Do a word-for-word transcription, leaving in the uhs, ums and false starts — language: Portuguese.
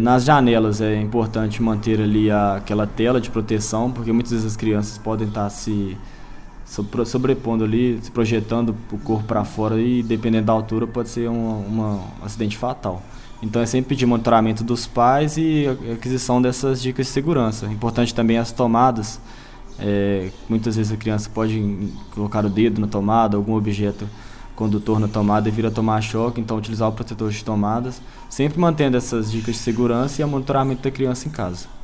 nas janelas é importante manter ali a, aquela tela de proteção, porque muitas vezes as crianças podem estar se sobrepondo ali, se projetando o corpo para fora e, dependendo da altura, pode ser um, uma, um acidente fatal. Então é sempre pedir monitoramento dos pais e aquisição dessas dicas de segurança. Importante também as tomadas. É, muitas vezes a criança pode colocar o dedo na tomada, algum objeto condutor na tomada e vir a tomar choque, então utilizar o protetor de tomadas, sempre mantendo essas dicas de segurança e o monitoramento da criança em casa.